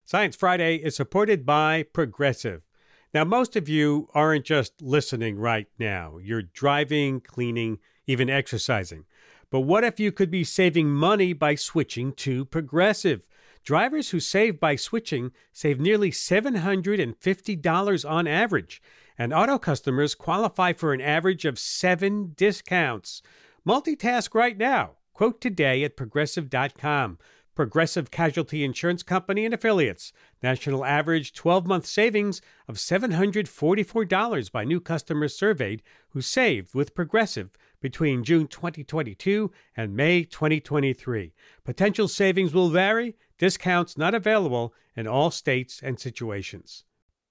Science Friday is supported by Progressive. Now, most of you aren't just listening right now. You're driving, cleaning, even exercising. But what if you could be saving money by switching to Progressive? Drivers who save by switching save nearly $750 on average. And auto customers qualify for an average of 7 discounts. Multitask right now. Quote today at Progressive.com. Progressive Casualty Insurance Company and Affiliates. National average 12-month savings of $744 by new customers surveyed who saved with Progressive between June 2022 and May 2023. Potential savings will vary. Discounts not available in all states and situations.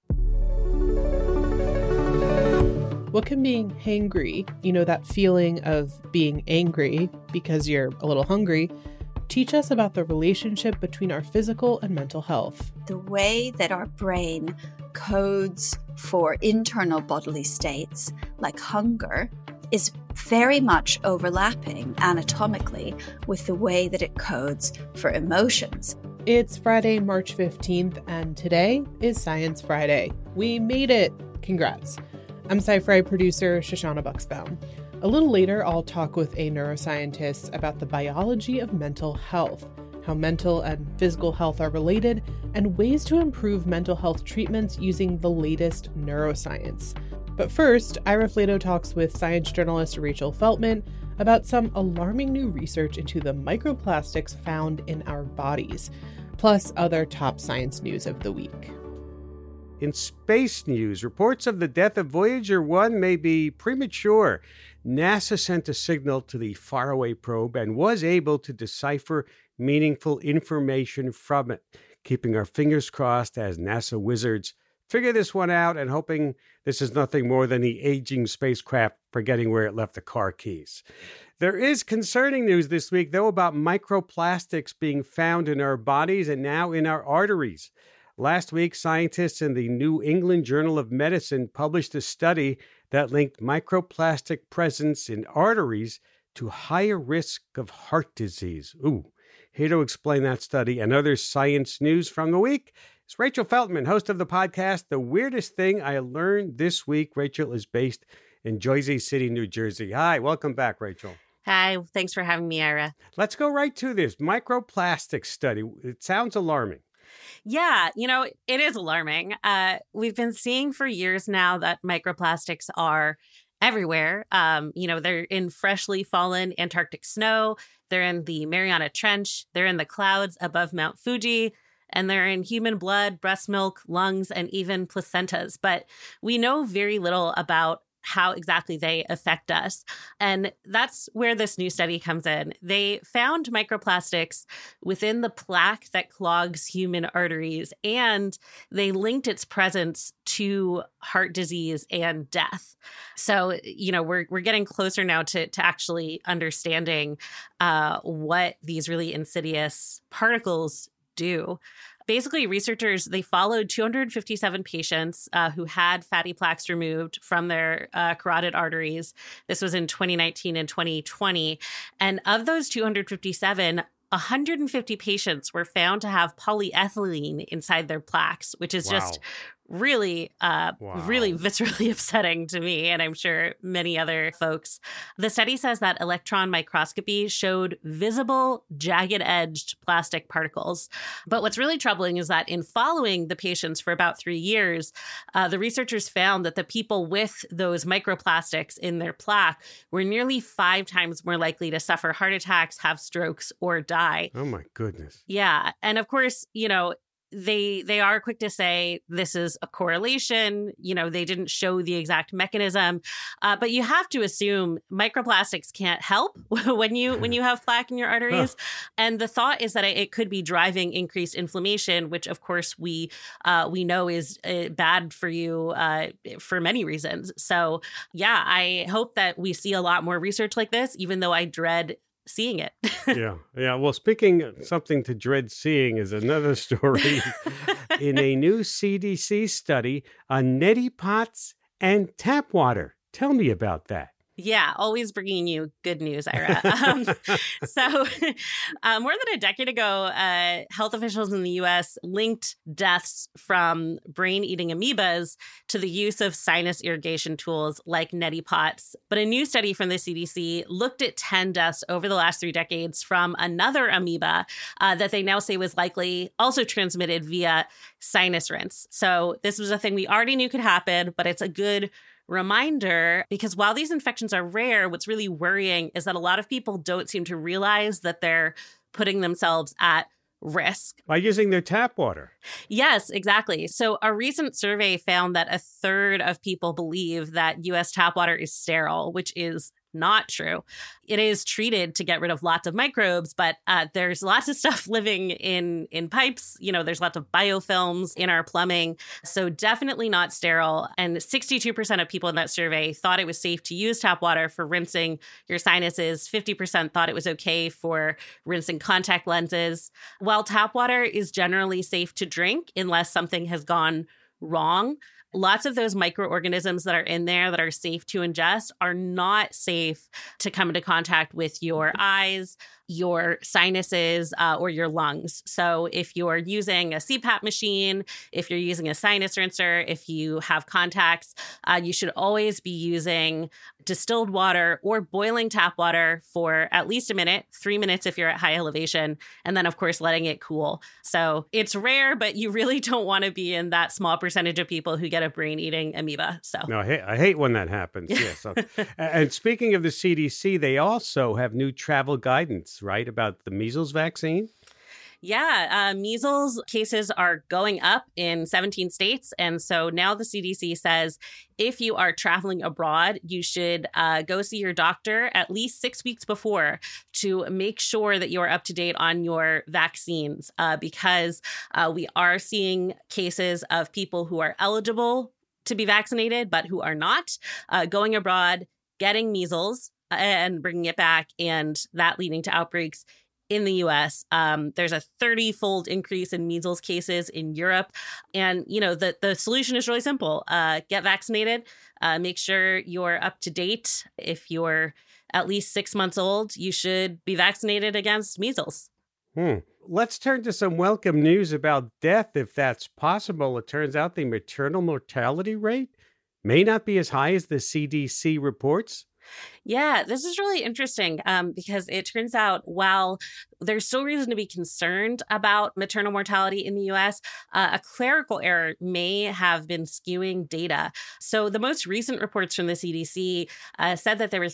What can being hangry, that feeling of being angry because you're a little hungry, teach us about the relationship between our physical and mental health? The way that our brain codes for internal bodily states, like hunger, is very much overlapping anatomically with the way that it codes for emotions. It's Friday, March 15th, and today is Science Friday. We made it! Congrats. I'm Sci-Fi producer Shoshana Buxbaum. A little later, I'll talk with a neuroscientist about the biology of mental health, how mental and physical health are related, and ways to improve mental health treatments using the latest neuroscience. But first, Ira Flatow talks with science journalist Rachel Feltman about some alarming new research into the microplastics found in our bodies, plus other top science news of the week. In space news, reports of the death of Voyager 1 may be premature. NASA sent a signal to the faraway probe and was able to decipher meaningful information from it, keeping our fingers crossed as NASA wizards figure this one out and hoping this is nothing more than the aging spacecraft forgetting where it left the car keys. There is concerning news this week, though, about microplastics being found in our bodies and now in our arteries. Last week, scientists in the New England Journal of Medicine published a study that linked microplastic presence in arteries to higher risk of heart disease. Here to explain that study and other science news from the week is Rachel Feltman, host of the podcast, The Weirdest Thing I Learned This Week. Rachel is based in Jersey City, New Jersey. Hi, welcome back, Rachel. Hi, thanks for having me, Ira. Let's go right to this microplastic study. It sounds alarming. Yeah, it is alarming. We've been seeing for years now that microplastics are everywhere. They're in freshly fallen Antarctic snow. They're in the Mariana Trench. They're in the clouds above Mount Fuji. And they're in human blood, breast milk, lungs, and even placentas. But we know very little about how exactly they affect us. And that's where this new study comes in. They found microplastics within the plaque that clogs human arteries, and they linked its presence to heart disease and death. So, we're getting closer now to actually understanding what these really insidious particles do. Basically, researchers, they followed 257 patients who had fatty plaques removed from their carotid arteries. This was in 2019 and 2020. And of those 257, 150 patients were found to have polyethylene inside their plaques, which is just really viscerally upsetting to me, and I'm sure many other folks. The study says that electron microscopy showed visible, jagged-edged plastic particles. But what's really troubling is that in following the patients for about 3 years, the researchers found that the people with those microplastics in their plaque were nearly 5 times more likely to suffer heart attacks, have strokes, or die. Oh, my goodness. Yeah. And of course, they are quick to say this is a correlation. They didn't show the exact mechanism, but you have to assume microplastics can't help when you have plaque in your arteries. And the thought is that it could be driving increased inflammation, which of course we know is bad for you for many reasons. So yeah, I hope that we see a lot more research like this, even though I dread seeing it. Yeah. Well, speaking of something to dread seeing is another story. In a new CDC study on neti pots and tap water. Tell me about that. Yeah, always bringing you good news, Ira. More than a decade ago, health officials in the U.S. linked deaths from brain-eating amoebas to the use of sinus irrigation tools like neti pots. But a new study from the CDC looked at 10 deaths over the last 3 decades from another amoeba that they now say was likely also transmitted via sinus rinse. So this was a thing we already knew could happen, but it's a good reminder, because while these infections are rare, what's really worrying is that a lot of people don't seem to realize that they're putting themselves at risk by using their tap water. Yes, exactly. So a recent survey found that 1/3 of people believe that U.S. tap water is sterile, which is not true. It is treated to get rid of lots of microbes, but there's lots of stuff living in pipes. There's lots of biofilms in our plumbing. So definitely not sterile. And 62% of people in that survey thought it was safe to use tap water for rinsing your sinuses. 50% thought it was okay for rinsing contact lenses. While tap water is generally safe to drink unless something has gone wrong, lots of those microorganisms that are in there that are safe to ingest are not safe to come into contact with your eyes, your sinuses, or your lungs. So if you're using a CPAP machine, if you're using a sinus rinser, if you have contacts, you should always be using distilled water or boiling tap water for at least a minute, 3 minutes if you're at high elevation, and then, of course, letting it cool. So it's rare, but you really don't want to be in that small percentage of people who get a brain-eating amoeba. So no, I hate when that happens. Yes. And speaking of the CDC, they also have new travel guidance, right, about the measles vaccine? Yeah, measles cases are going up in 17 states. And so now the CDC says if you are traveling abroad, you should go see your doctor at least 6 weeks before to make sure that you are up to date on your vaccines, because we are seeing cases of people who are eligible to be vaccinated, but who are not, going abroad, getting measles and bringing it back, and that leading to outbreaks in the U.S. There's a 30-fold increase in measles cases in Europe. And, the solution is really simple. Get vaccinated. Make sure you're up to date. If you're at least 6 months old, you should be vaccinated against measles. Let's turn to some welcome news about death, if that's possible. It turns out the maternal mortality rate may not be as high as the CDC reports. Yeah, this is really interesting because it turns out while there's still reason to be concerned about maternal mortality in the U.S., a clerical error may have been skewing data. So the most recent reports from the CDC said that there were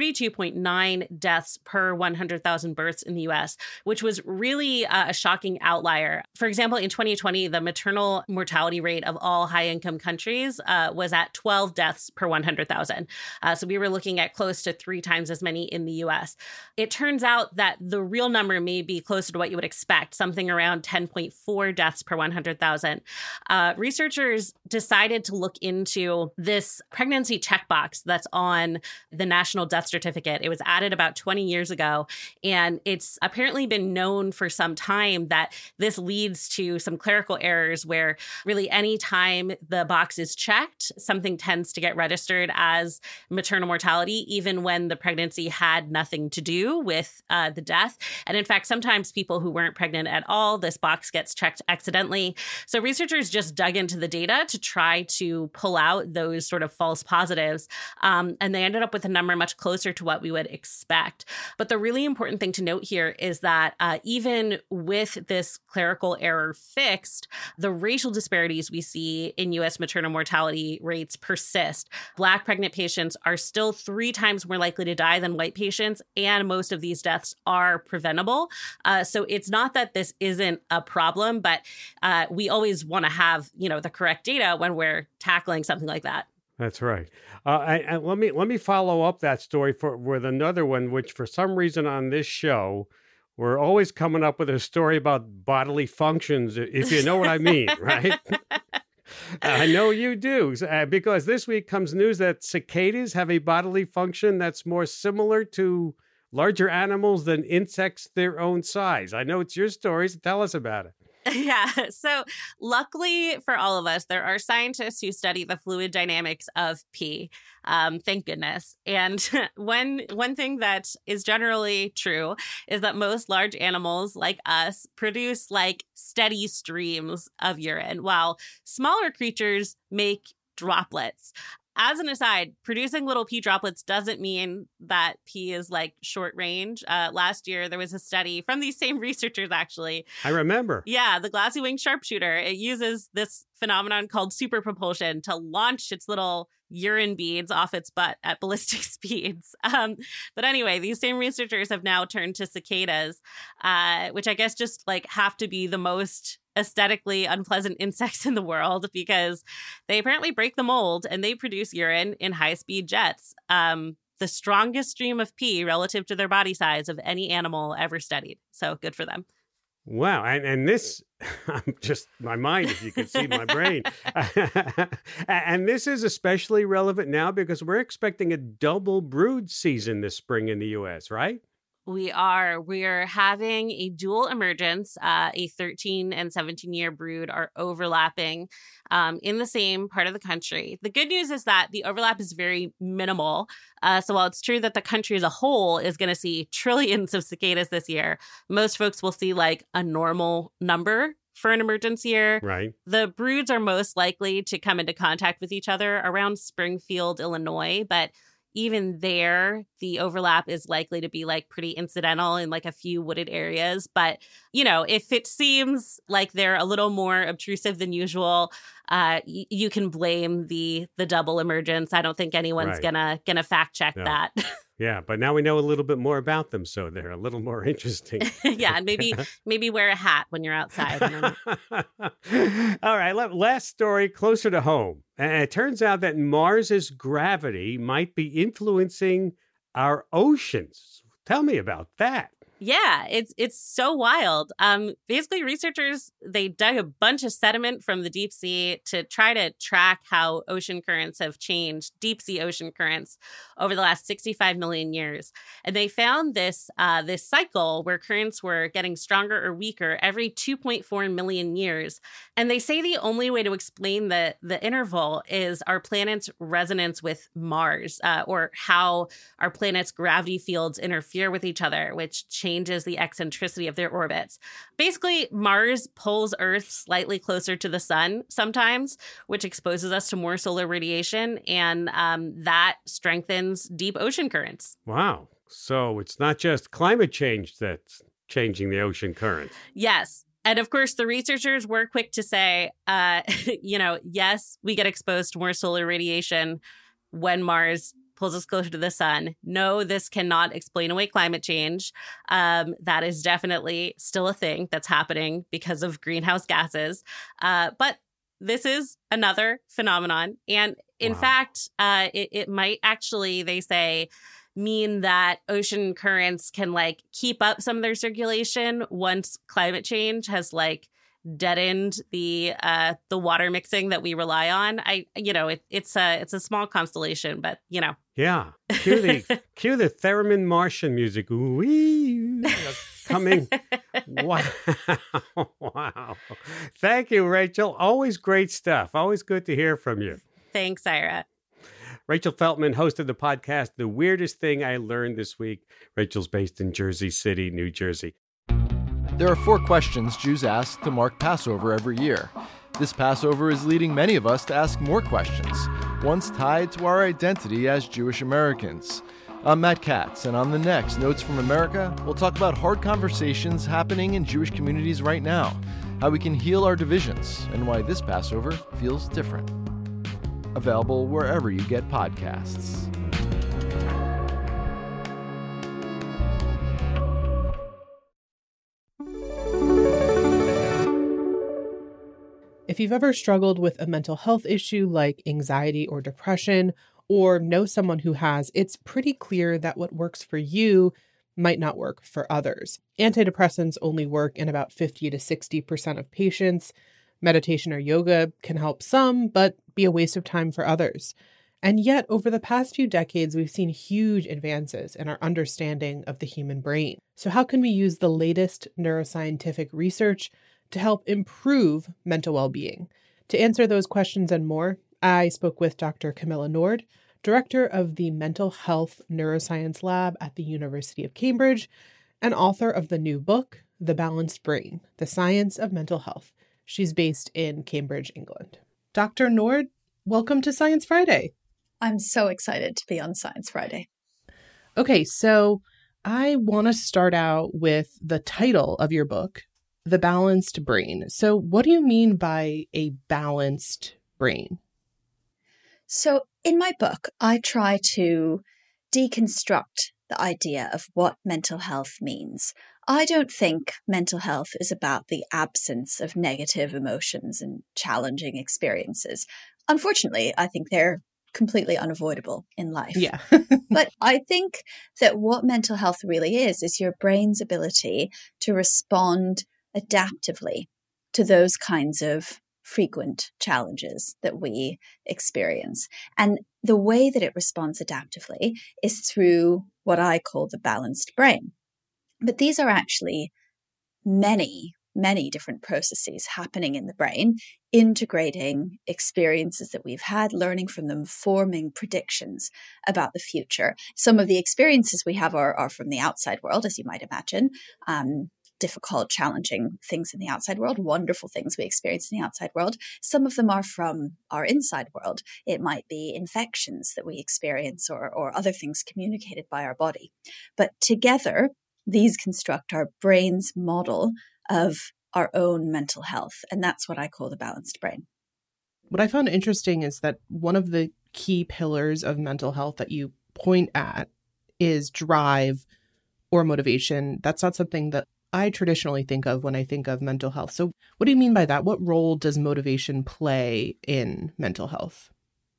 32.9 deaths per 100,000 births in the U.S., which was really a shocking outlier. For example, in 2020, the maternal mortality rate of all high-income countries was at 12 deaths per 100,000. So we were looking at close to 3 times as many in the U.S. It turns out that the real number may be closer to what you would expect, something around 10.4 deaths per 100,000. Researchers decided to look into this pregnancy checkbox that's on the National Death Certificate. It was added about 20 years ago, and it's apparently been known for some time that this leads to some clerical errors where really any time the box is checked, something tends to get registered as maternal mortality, even when the pregnancy had nothing to do with the death. And in fact, sometimes people who weren't pregnant at all, this box gets checked accidentally. So researchers just dug into the data to try to pull out those sort of false positives. And they ended up with a number much closer to what we would expect. But the really important thing to note here is that even with this clerical error fixed, the racial disparities we see in U.S. maternal mortality rates persist. Black pregnant patients are still 3 times more likely to die than white patients, and most of these deaths are preventable. So it's not that this isn't a problem, but we always want to have, the correct data when we're tackling something like that. That's right. And let me follow up that story with another one, which for some reason on this show, we're always coming up with a story about bodily functions, if you know what I mean, right? I know you do, because this week comes news that cicadas have a bodily function that's more similar to larger animals than insects their own size. I know it's your story, so tell us about it. Yeah. So luckily for all of us, there are scientists who study the fluid dynamics of pee. Thank goodness. And one thing that is generally true is that most large animals like us produce like steady streams of urine, while smaller creatures make droplets. As an aside, producing little pee droplets doesn't mean that pee is like short range. Last year, there was a study from these same researchers, actually. I remember. Yeah, the glassy winged sharpshooter. It uses this phenomenon called superpropulsion to launch its little urine beads off its butt at ballistic speeds. But anyway, these same researchers have now turned to cicadas, which I guess just like have to be the most aesthetically unpleasant insects in the world because they apparently break the mold and they produce urine in high-speed jets. The strongest stream of pee relative to their body size of any animal ever studied. So good for them. Wow. And this, I'm just, my mind, if you could see my brain. And this is especially relevant now because we're expecting a double brood season this spring in the U.S., right? We're having a dual emergence. A 13 and 17-year brood are overlapping in the same part of the country. The good news is that the overlap is very minimal. So while it's true that the country as a whole is going to see trillions of cicadas this year, most folks will see like a normal number for an emergence year. Right. The broods are most likely to come into contact with each other around Springfield, Illinois, but even there, the overlap is likely to be like pretty incidental in like a few wooded areas. But, you know, if it seems like they're a little more obtrusive than usual, you can blame the double emergence. I don't think anyone's gonna fact check that. Yeah, but now we know a little bit more about them, so they're a little more interesting. Yeah, and maybe wear a hat when you're outside. All right, last story closer to home. And it turns out that Mars's gravity might be influencing our oceans. Tell me about that. Yeah, it's so wild. Basically, researchers, they dug a bunch of sediment from the deep sea to try to track how ocean currents have changed, deep sea ocean currents, over the last 65 million years. And they found this cycle where currents were getting stronger or weaker every 2.4 million years. And they say the only way to explain the interval is our planet's resonance with Mars, or how our planet's gravity fields interfere with each other, which changes the eccentricity of their orbits. Basically, Mars pulls Earth slightly closer to the sun sometimes, which exposes us to more solar radiation, and that strengthens deep ocean currents. Wow. So it's not just climate change that's changing the ocean currents. Yes. And of course, the researchers were quick to say, yes, we get exposed to more solar radiation when Mars pulls us closer to the sun. No, this cannot explain away climate change. That is definitely still a thing that's happening because of greenhouse gases. But this is another phenomenon. And in fact, it might actually, they say, mean that ocean currents can like keep up some of their circulation once climate change has like deadened the water mixing that we rely on. It's a small constellation, but Yeah. Cue the theremin Martian music. Ooh-wee, coming. Wow. Thank you, Rachel. Always great stuff. Always good to hear from you. Thanks, Ira. Rachel Feltman hosted the podcast, The Weirdest Thing I Learned This Week. Rachel's based in Jersey City, New Jersey. There are 4 questions Jews ask to mark Passover every year. This Passover is leading many of us to ask more questions, ones tied to our identity as Jewish Americans. I'm Matt Katz, and on the next Notes from America, we'll talk about hard conversations happening in Jewish communities right now, how we can heal our divisions, and why this Passover feels different. Available wherever you get podcasts. If you've ever struggled with a mental health issue like anxiety or depression, or know someone who has, it's pretty clear that what works for you might not work for others. Antidepressants only work in about 50 to 60% of patients. Meditation or yoga can help some, but be a waste of time for others. And yet, over the past few decades, we've seen huge advances in our understanding of the human brain. So how can we use the latest neuroscientific research to help improve mental well-being. To answer those questions and more, I spoke with Dr. Camilla Nord, director of the Mental Health Neuroscience Lab at the University of Cambridge and author of the new book, The Balanced Brain, The Science of Mental Health. She's based in Cambridge, England. Dr. Nord, welcome to Science Friday. I'm so excited to be on Science Friday. Okay, so I want to start out with the title of your book, The Balanced Brain. So what do you mean by a balanced brain? So in my book, I try to deconstruct the idea of what mental health means. I don't think mental health is about the absence of negative emotions and challenging experiences. Unfortunately, I think they're completely unavoidable in life. Yeah. But I think that what mental health really is your brain's ability to respond adaptively to those kinds of frequent challenges that we experience. And the way that it responds adaptively is through what I call the balanced brain. But these are actually many different processes happening in the brain, integrating experiences that we've had, learning from them, forming predictions about the future. Some of the experiences we have are from the outside world, as you might imagine. Difficult, challenging things in the outside world, wonderful things we experience in the outside world. Some of them are from our inside world. It might be infections that we experience or other things communicated by our body. But together, these construct our brain's model of our own mental health. And that's what I call the balanced brain. What I found interesting is that one of the key pillars of mental health that you point at is drive or motivation. That's not something that I traditionally think of when I think of mental health. So what do you mean by that? What role does motivation play in mental health?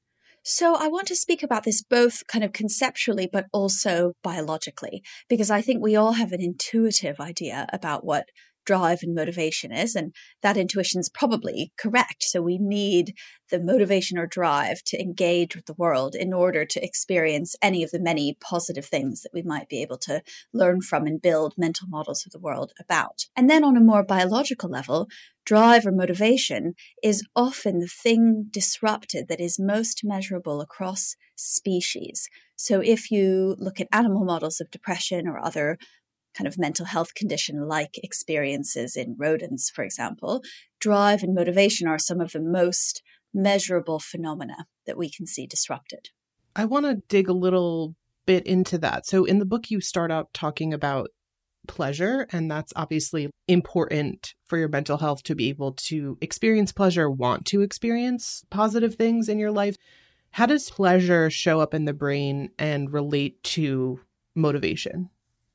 So I want to speak about this both kind of conceptually, but also biologically, because I think we all have an intuitive idea about what drive and motivation is, and that intuition is probably correct. So we need the motivation or drive to engage with the world in order to experience any of the many positive things that we might be able to learn from and build mental models of the world about. And then on a more biological level, drive or motivation is often the thing disrupted that is most measurable across species. So if you look at animal models of depression or other kind of mental health condition-like experiences in rodents, for example, drive and motivation are some of the most measurable phenomena that we can see disrupted. I want to dig a little bit into that. So in the book, you start out talking about pleasure, and that's obviously important for your mental health to be able to experience pleasure, want to experience positive things in your life. How does pleasure show up in the brain and relate to motivation?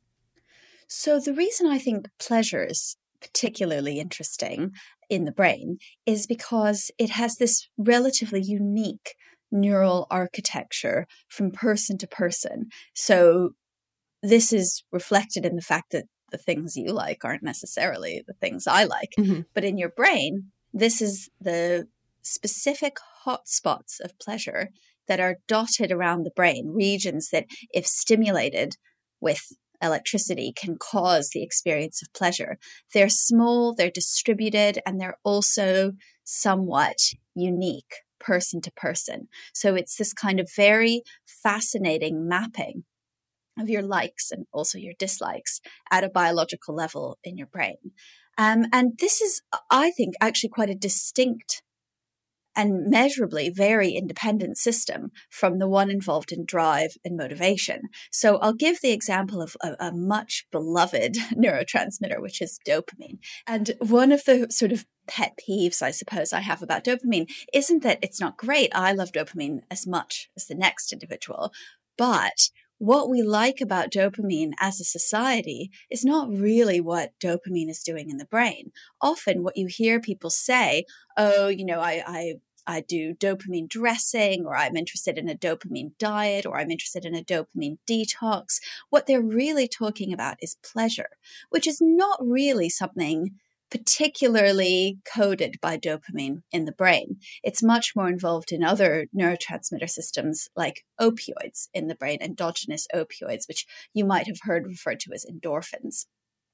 So the reason I think pleasure is particularly interesting in the brain is because it has this relatively unique neural architecture from person to person. So this is reflected in the fact that the things you like aren't necessarily the things I like. Mm-hmm. But in your brain, this is the specific hotspots of pleasure that are dotted around the brain, regions that, if stimulated with electricity, can cause the experience of pleasure. They're small, they're distributed, and they're also somewhat unique person to person. So it's this kind of very fascinating mapping of your likes and also your dislikes at a biological level in your brain. And this is, I think, actually quite a distinct and measurably very independent system from the one involved in drive and motivation. So I'll give the example of a much beloved neurotransmitter, which is dopamine. And one of the sort of pet peeves, I suppose, I have about dopamine isn't that it's not great. I love dopamine as much as the next individual. But what we like about dopamine as a society is not really what dopamine is doing in the brain. Often what you hear people say, oh, you know, I do dopamine dressing, or I'm interested in a dopamine diet, or I'm interested in a dopamine detox. What they're really talking about is pleasure, which is not really something particularly coded by dopamine in the brain. It's much more involved in other neurotransmitter systems like opioids in the brain, endogenous opioids, which you might have heard referred to as endorphins.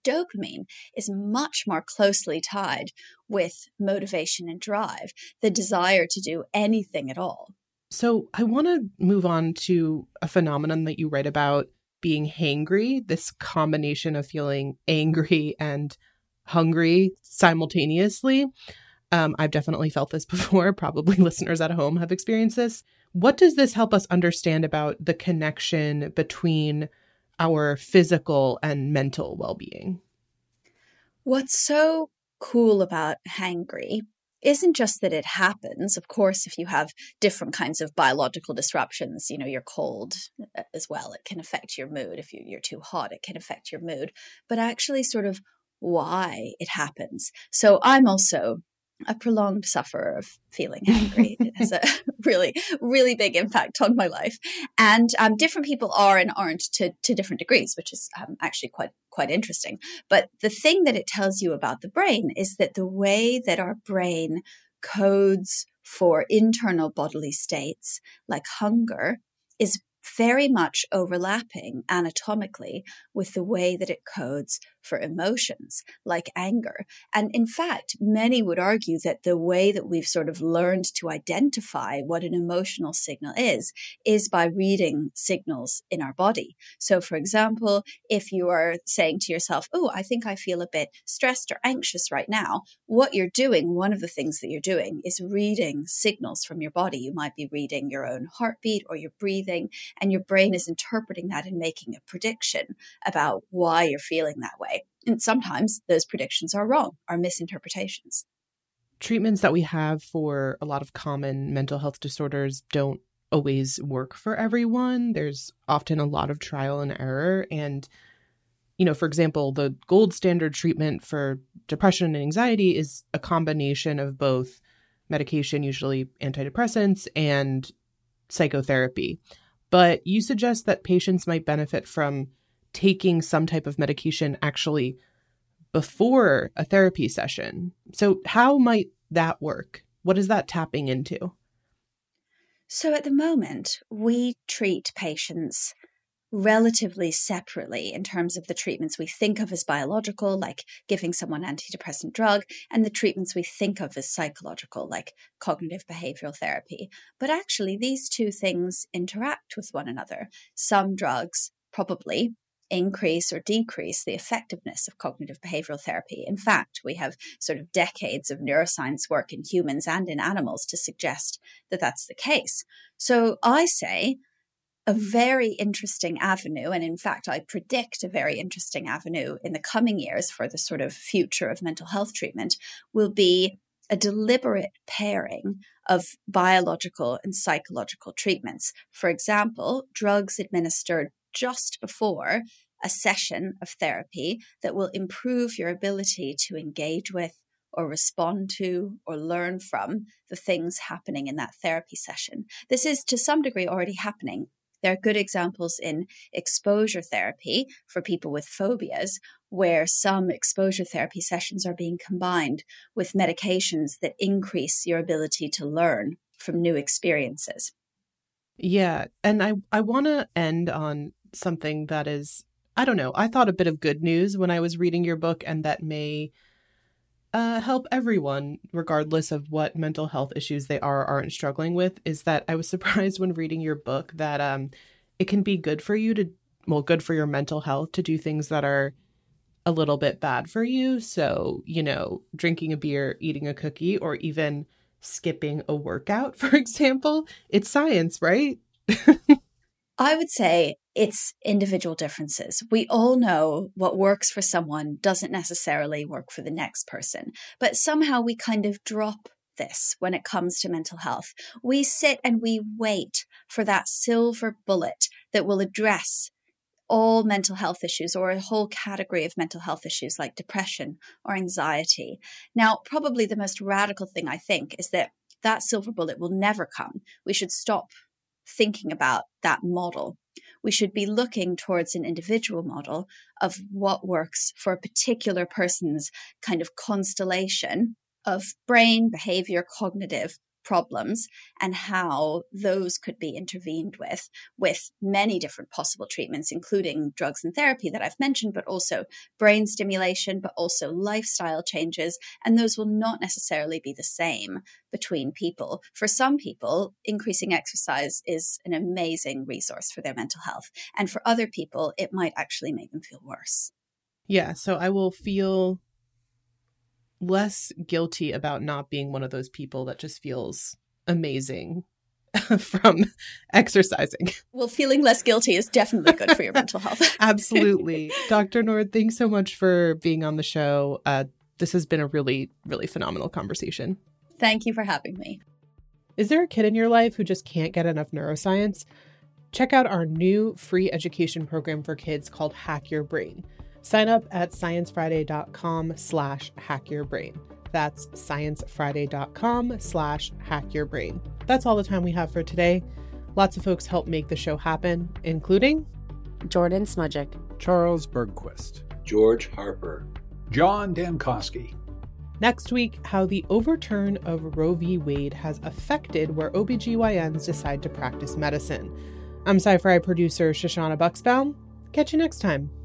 dopamine is much more closely tied with motivation and drive, the desire to do anything at all. So I want to move on to a phenomenon that you write about, being hangry, this combination of feeling angry and hungry simultaneously. I've definitely felt this before. Probably listeners at home have experienced this. What does this help us understand about the connection between our physical and mental well-being? What's so cool about hangry isn't just that it happens. Of course, if you have different kinds of biological disruptions, you're cold as well, it can affect your mood. If you're too hot, it can affect your mood. But actually sort of why it happens. So I'm also a prolonged sufferer of feeling hangry. It has a really, really big impact on my life. And different people are and aren't to different degrees, which is actually quite interesting. But the thing that it tells you about the brain is that the way that our brain codes for internal bodily states, like hunger, is very much overlapping anatomically with the way that it codes for emotions like anger. And in fact, many would argue that the way that we've sort of learned to identify what an emotional signal is by reading signals in our body. So for example, if you are saying to yourself, oh, I think I feel a bit stressed or anxious right now, what you're doing, one of the things that you're doing is reading signals from your body. You might be reading your own heartbeat or your breathing, and your brain is interpreting that and making a prediction about why you're feeling that way. And sometimes those predictions are wrong, are misinterpretations. Treatments that we have for a lot of common mental health disorders don't always work for everyone. There's often a lot of trial and error. And, for example, the gold standard treatment for depression and anxiety is a combination of both medication, usually antidepressants, and psychotherapy. But you suggest that patients might benefit from taking some type of medication actually before a therapy session. So how might that work? What is that tapping into? So at the moment, we treat patients relatively separately in terms of the treatments we think of as biological, like giving someone an antidepressant drug, and the treatments we think of as psychological, like cognitive behavioral therapy. But actually, these two things interact with one another. Some drugs probably increase or decrease the effectiveness of cognitive behavioral therapy. In fact, we have sort of decades of neuroscience work in humans and in animals to suggest that that's the case. So I say a very interesting avenue, and in fact, I predict a very interesting avenue in the coming years for the sort of future of mental health treatment, will be a deliberate pairing of biological and psychological treatments. For example, drugs administered just before a session of therapy that will improve your ability to engage with or respond to or learn from the things happening in that therapy session. This is to some degree already happening. There are good examples in exposure therapy for people with phobias, where some exposure therapy sessions are being combined with medications that increase your ability to learn from new experiences. Yeah. And I want to end on something that is, I don't know, I thought a bit of good news when I was reading your book, and that may help everyone, regardless of what mental health issues they are or aren't struggling with, is that I was surprised when reading your book that it can be good for you good for your mental health to do things that are a little bit bad for you. So, drinking a beer, eating a cookie, or even skipping a workout, for example. It's science, right? I would say it's individual differences. We all know what works for someone doesn't necessarily work for the next person, but somehow we kind of drop this when it comes to mental health. We sit and we wait for that silver bullet that will address all mental health issues, or a whole category of mental health issues like depression or anxiety. Now, probably the most radical thing I think is that silver bullet will never come. We should stop thinking about that model. We should be looking towards an individual model of what works for a particular person's kind of constellation of brain, behavior, cognitive problems and how those could be intervened with many different possible treatments, including drugs and therapy that I've mentioned, but also brain stimulation, but also lifestyle changes. And those will not necessarily be the same between people. For some people, increasing exercise is an amazing resource for their mental health. And for other people, it might actually make them feel worse. Yeah, so I will feel less guilty about not being one of those people that just feels amazing from exercising. Well, feeling less guilty is definitely good for your mental health. Absolutely. Dr. Nord, thanks so much for being on the show. This has been a really, really phenomenal conversation. Thank you for having me. Is there a kid in your life who just can't get enough neuroscience? Check out our new free education program for kids called Hack Your Brain. Sign up at sciencefriday.com/hackyourbrain. That's sciencefriday.com/hackyourbrain. That's all the time we have for today. Lots of folks helped make the show happen, including Jordan Smudgick, Charles Bergquist, George Harper, John Damkowski. Next week, how the overturn of Roe v. Wade has affected where OBGYNs decide to practice medicine. I'm Sci-Fi producer Shoshana Buxbaum. Catch you next time.